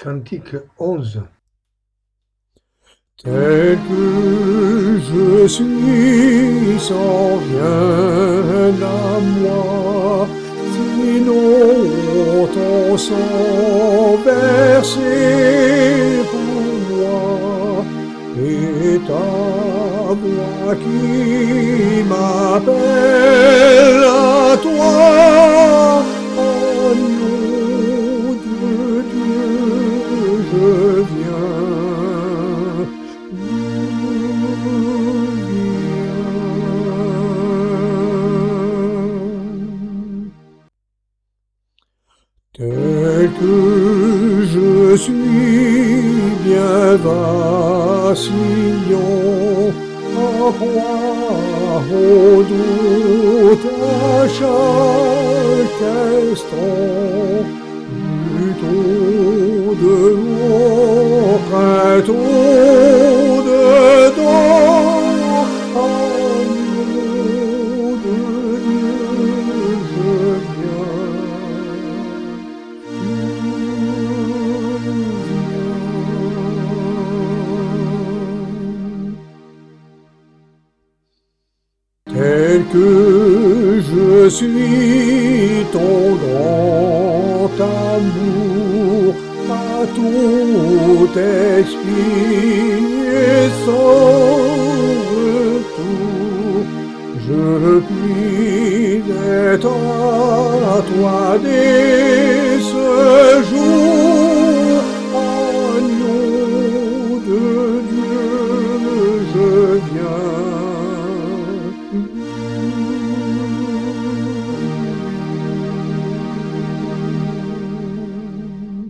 Cantique 11. Tel que je suis, sans rien à moi, sinon ton sang versé pour moi, et ta voix qui m'appelle à toi, agneau de Dieu, je viens. Tel que je suis bien vacillant, à croire au doute à chaque instant, plutôt dehors qu'au dedans, agneau de Dieu, je viens. Tel que je suis, ton grand amour a tout expié sans retour. Je puis être à toi dès